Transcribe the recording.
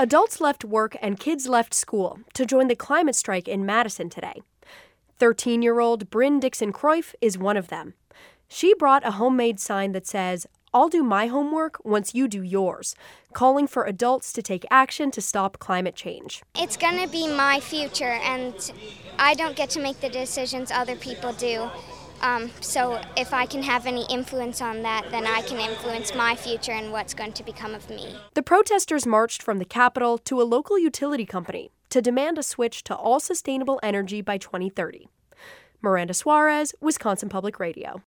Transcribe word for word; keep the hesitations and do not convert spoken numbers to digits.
Adults left work and kids left school to join the climate strike in Madison today. thirteen-year-old Bryn Dixon Cruyff is one of them. She brought a homemade sign that says, "I'll do my homework once you do yours," calling for adults to take action to stop climate change. It's going to be my future, and I don't get to make the decisions other people do. Um, so if I can have any influence on that, then I can influence my future and what's going to become of me. The protesters marched from the Capitol to a local utility company to demand a switch to all sustainable energy by twenty thirty. Miranda Suarez, Wisconsin Public Radio.